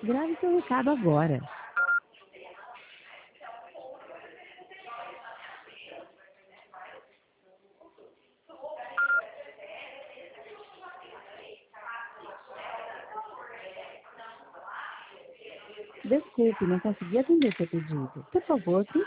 Grave seu recado agora. Desculpe, não consegui atender seu pedido. Por favor, tente